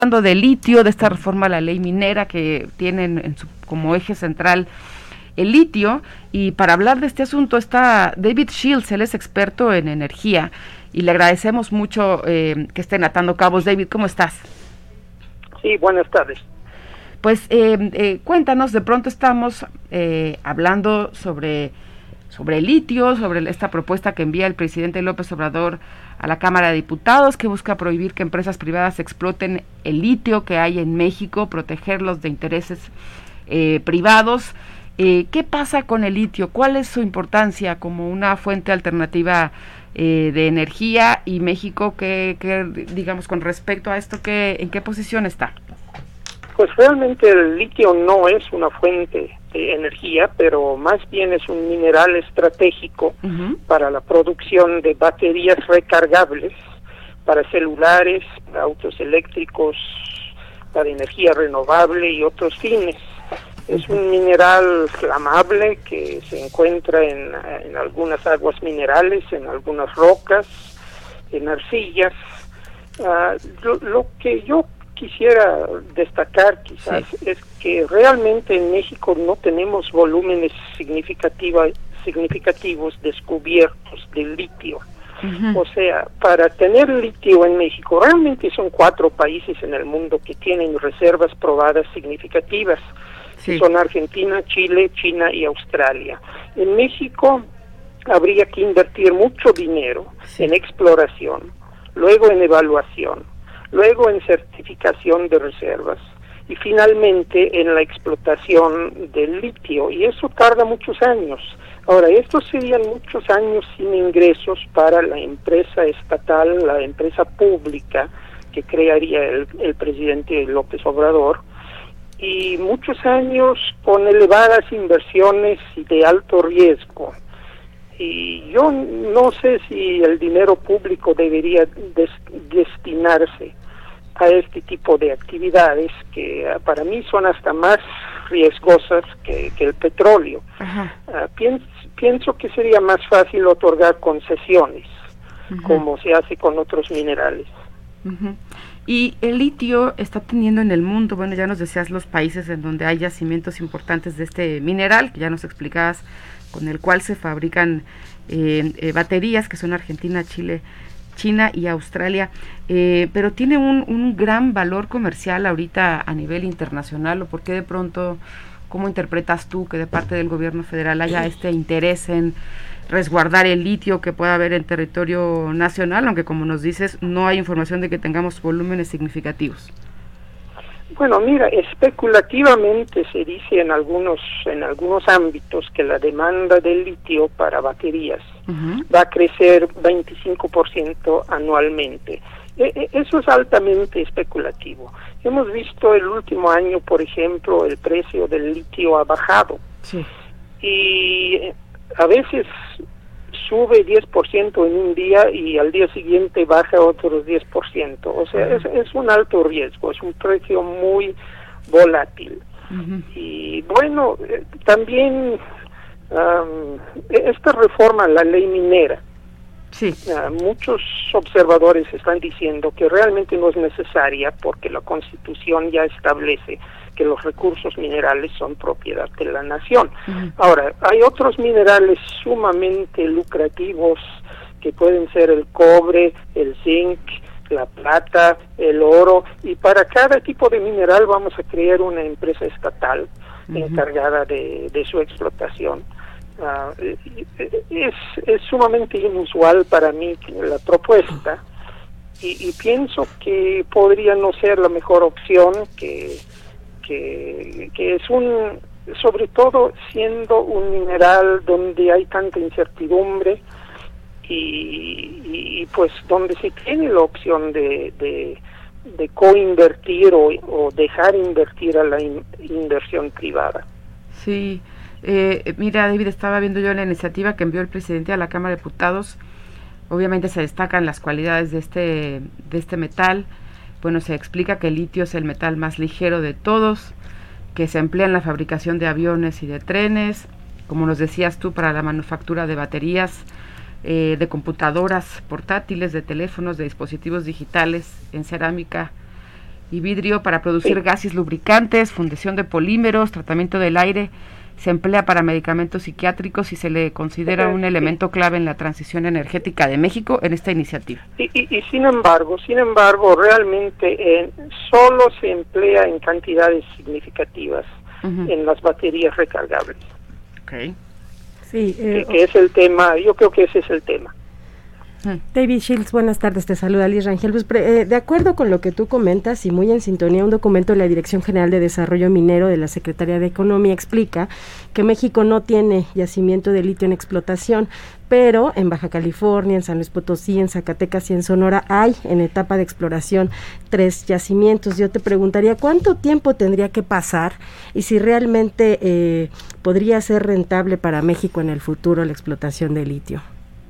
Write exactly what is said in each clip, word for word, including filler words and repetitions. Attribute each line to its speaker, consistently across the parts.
Speaker 1: Hablando de litio, de esta reforma a la ley minera que tienen en su, como eje central el litio, y para hablar de este asunto está David Shields. Él es experto en energía y le agradecemos mucho eh, que estén atando cabos. David, ¿cómo estás?
Speaker 2: Sí, buenas tardes.
Speaker 1: Pues eh, eh, cuéntanos, de pronto estamos eh, hablando sobre, sobre el litio, sobre esta propuesta que envía el presidente López Obrador a la Cámara de Diputados, que busca prohibir que empresas privadas exploten el litio que hay en México, protegerlos de intereses eh, privados. Eh, ¿Qué pasa con el litio? ¿Cuál es su importancia como una fuente alternativa eh, de energía? Y México, ¿qué, qué, digamos, con respecto a esto, qué, en qué posición está?
Speaker 2: Pues realmente el litio no es una fuente de energía, pero más bien es un mineral estratégico uh-huh. para la producción de baterías recargables, para celulares, para autos eléctricos, para energía renovable y otros fines. Es un mineral flamable que se encuentra en, en algunas aguas minerales, en algunas rocas, en arcillas. Uh, lo, lo que yo quisiera destacar quizás sí. es que realmente en México no tenemos volúmenes significativa, significativos descubiertos de litio. Uh-huh. O sea, para tener litio en México, realmente son cuatro países en el mundo que tienen reservas probadas significativas. Sí. Son Argentina, Chile, China y Australia. En México habría que invertir mucho dinero sí. en exploración, luego en evaluación, luego en certificación de reservas y finalmente en la explotación del litio, y eso tarda muchos años. Ahora, estos serían muchos años sin ingresos para la empresa estatal, la empresa pública que crearía el, el presidente López Obrador, y muchos años con elevadas inversiones y de alto riesgo. Y yo no sé si el dinero público debería des- destinarse a este tipo de actividades que uh, para mí son hasta más riesgosas que, que el petróleo. Uh, pienso, pienso que sería más fácil otorgar concesiones, uh-huh. como se hace con otros minerales.
Speaker 1: Uh-huh. Y el litio está teniendo en el mundo, bueno, ya nos decías los países en donde hay yacimientos importantes de este mineral, que ya nos explicabas, con el cual se fabrican eh, eh, baterías, que son Argentina, Chile, China y Australia, eh, pero tiene un, un gran valor comercial ahorita a nivel internacional. ¿O por qué de pronto, cómo interpretas tú que de parte del gobierno federal haya este interés en resguardar el litio que pueda haber en territorio nacional, aunque como nos dices, no hay información de que tengamos volúmenes significativos?
Speaker 2: Bueno, mira, especulativamente se dice en algunos en algunos ámbitos que la demanda de litio para baterías uh-huh. va a crecer veinticinco por ciento anualmente. E- eso es altamente especulativo. Hemos visto el último año, por ejemplo, el precio del litio ha bajado. Sí. Y a veces sube diez por ciento en un día y al día siguiente baja otros diez por ciento. O sea, uh-huh. es, es un alto riesgo, es un precio muy volátil. Uh-huh. Y bueno, eh, también um, esta reforma a la ley minera, sí. uh, muchos observadores están diciendo que realmente no es necesaria porque la Constitución ya establece que los recursos minerales son propiedad de la nación. Uh-huh. Ahora, hay otros minerales sumamente lucrativos que pueden ser el cobre, el zinc, la plata, el oro, y para cada tipo de mineral vamos a crear una empresa estatal uh-huh. encargada de, de su explotación. Uh, es, es sumamente inusual para mí la propuesta y, y pienso que podría no ser la mejor opción, que Que, que es un, sobre todo siendo un mineral donde hay tanta incertidumbre y, y pues donde se tiene la opción de, de, de coinvertir o, o dejar invertir a la in, inversión privada.
Speaker 1: Sí, eh, mira David, estaba viendo yo la iniciativa que envió el presidente a la Cámara de Diputados. Obviamente se destacan las cualidades de este, de este metal. Bueno, se explica que el litio es el metal más ligero de todos, que se emplea en la fabricación de aviones y de trenes, como nos decías tú, para la manufactura de baterías, eh, de computadoras portátiles, de teléfonos, de dispositivos digitales, en cerámica y vidrio para producir sí. gases lubricantes, fundición de polímeros, tratamiento del aire. Se emplea para medicamentos psiquiátricos y se le considera un elemento clave en la transición energética de México en esta iniciativa.
Speaker 2: Y, y, y sin embargo, sin embargo, realmente eh, solo se emplea en cantidades significativas uh-huh. en las baterías recargables.
Speaker 1: Okay.
Speaker 3: Sí, eh,
Speaker 2: que, que es el tema, yo creo que ese es el tema.
Speaker 3: David Shields, buenas tardes, te saluda Liz Rangel. Pues, eh, de acuerdo con lo que tú comentas y muy en sintonía, un documento de la Dirección General de Desarrollo Minero de la Secretaría de Economía explica que México no tiene yacimiento de litio en explotación, pero en Baja California, en San Luis Potosí, en Zacatecas y en Sonora hay en etapa de exploración tres yacimientos. Yo te preguntaría, ¿cuánto tiempo tendría que pasar y si realmente eh, podría ser rentable para México en el futuro la explotación de litio?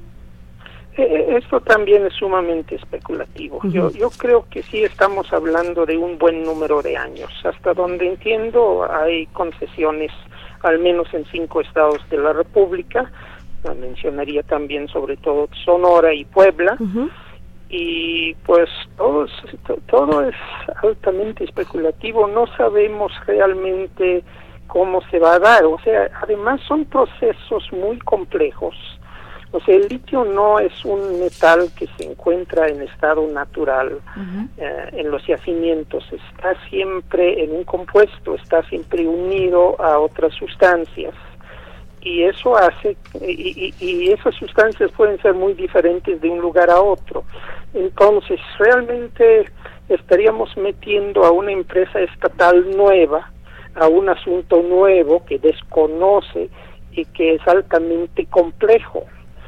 Speaker 2: Esto también es sumamente especulativo. Uh-huh. Yo, yo creo que sí estamos hablando de un buen número de años. Hasta donde entiendo hay concesiones, al menos en cinco estados de la República. Mencionaría también sobre todo Sonora y Puebla. Uh-huh. Y pues todo, todo es altamente especulativo. No sabemos realmente cómo se va a dar. O sea, además son procesos muy complejos. O sea, el litio no es un metal que se encuentra en estado natural uh-huh. eh, en los yacimientos, está siempre en un compuesto, está siempre unido a otras sustancias y eso hace, y, y, y esas sustancias pueden ser muy diferentes de un lugar a otro. Entonces, realmente estaríamos metiendo a una empresa estatal nueva, a un asunto nuevo que desconoce y que es altamente complejo.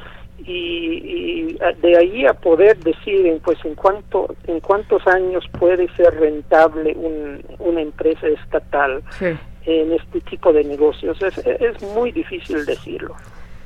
Speaker 2: Y, y de ahí a poder decir en, pues en cuánto en cuántos años puede ser rentable un, una empresa estatal sí. en este tipo de negocios es, es muy difícil decirlo.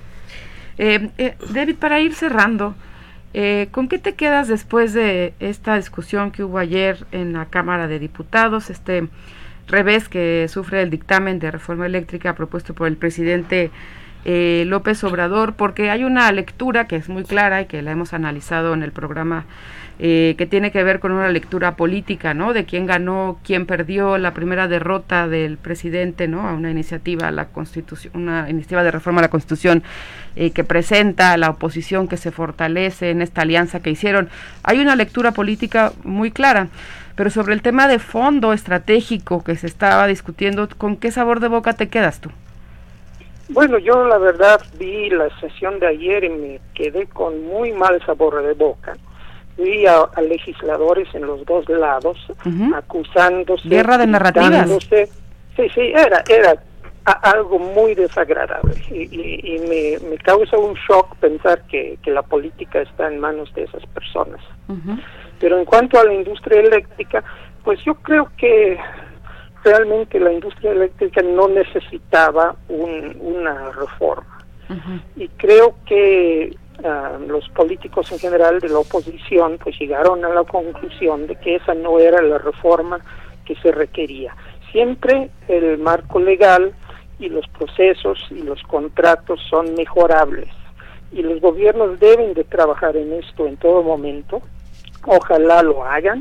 Speaker 1: eh, eh, David, para ir cerrando, eh, ¿con qué te quedas después de esta discusión que hubo ayer en la Cámara de Diputados, este revés que sufre el dictamen de reforma eléctrica propuesto por el presidente Eh, López Obrador? Porque hay una lectura que es muy clara y que la hemos analizado en el programa, eh, que tiene que ver con una lectura política, ¿no? De quién ganó, quién perdió, la primera derrota del presidente, ¿no? A una iniciativa a la Constitución, una iniciativa de reforma a la Constitución eh, que presenta la oposición, que se fortalece en esta alianza que hicieron. Hay una lectura política muy clara, pero sobre el tema de fondo estratégico que se estaba discutiendo, ¿con qué sabor de boca te quedas tú?
Speaker 2: Bueno, yo la verdad vi la sesión de ayer y me quedé con muy mal sabor de boca. Vi a, a legisladores en los dos lados uh-huh. acusándose,
Speaker 1: guerra de narrativas.
Speaker 2: Sí, sí, era era a, algo muy desagradable y, y, y me, me causa un shock pensar que, que la política está en manos de esas personas. Uh-huh. Pero en cuanto a la industria eléctrica, pues yo creo que realmente la industria eléctrica no necesitaba un, una reforma. Uh-huh. Y creo que uh, los políticos en general de la oposición pues llegaron a la conclusión de que esa no era la reforma que se requería. Siempre el marco legal y los procesos y los contratos son mejorables y los gobiernos deben de trabajar en esto en todo momento. Ojalá lo hagan.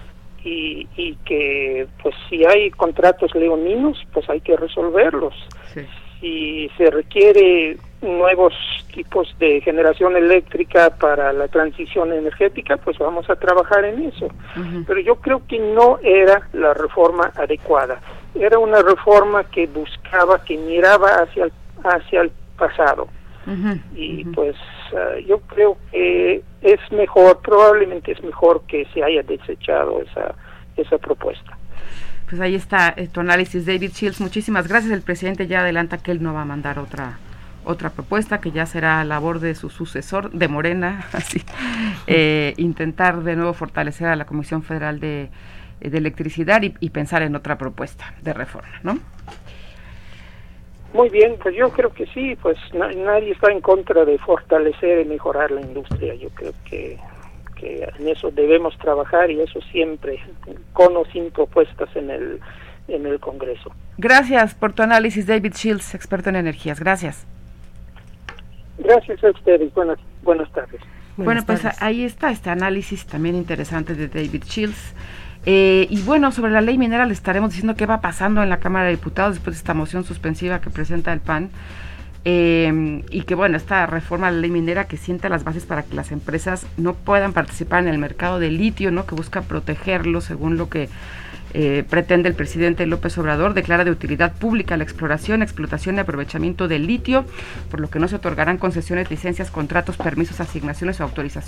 Speaker 2: Y, y que pues si hay contratos leoninos pues hay que resolverlos. Sí. Si se requiere nuevos tipos de generación eléctrica para la transición energética pues vamos a trabajar en eso. Uh-huh. Pero yo creo que no era la reforma adecuada, era una reforma que buscaba, que miraba hacia el, hacia el pasado. Uh-huh. Y uh-huh. pues uh, yo creo que es mejor, probablemente es mejor que se haya desechado esa esa propuesta.
Speaker 1: Pues ahí está eh, tu análisis, David Shields. Muchísimas gracias. El presidente ya adelanta que él no va a mandar otra otra propuesta, que ya será labor de su sucesor, de Morena, así eh, intentar de nuevo fortalecer a la Comisión Federal de, de Electricidad y, y pensar en otra propuesta de reforma, ¿no?
Speaker 2: Muy bien, pues yo creo que sí, pues na- nadie está en contra de fortalecer y mejorar la industria. Yo creo que, que en eso debemos trabajar y eso siempre, con o sin propuestas en el, en el Congreso.
Speaker 1: Gracias por tu análisis, David Shields, experto en energías. Gracias.
Speaker 2: Gracias a ustedes. Buenas, buenas tardes.
Speaker 1: Bueno, pues ahí está este análisis también interesante de David Shields. Eh, y bueno, sobre la ley minera le estaremos diciendo qué va pasando en la Cámara de Diputados después de esta moción suspensiva que presenta el P A N. Eh, y que bueno, esta reforma a la ley minera que sienta las bases para que las empresas no puedan participar en el mercado de litio, ¿no? Que busca protegerlo según lo que eh, pretende el presidente López Obrador. Declara de utilidad pública la exploración, explotación y aprovechamiento del litio, por lo que no se otorgarán concesiones, licencias, contratos, permisos, asignaciones o autorizaciones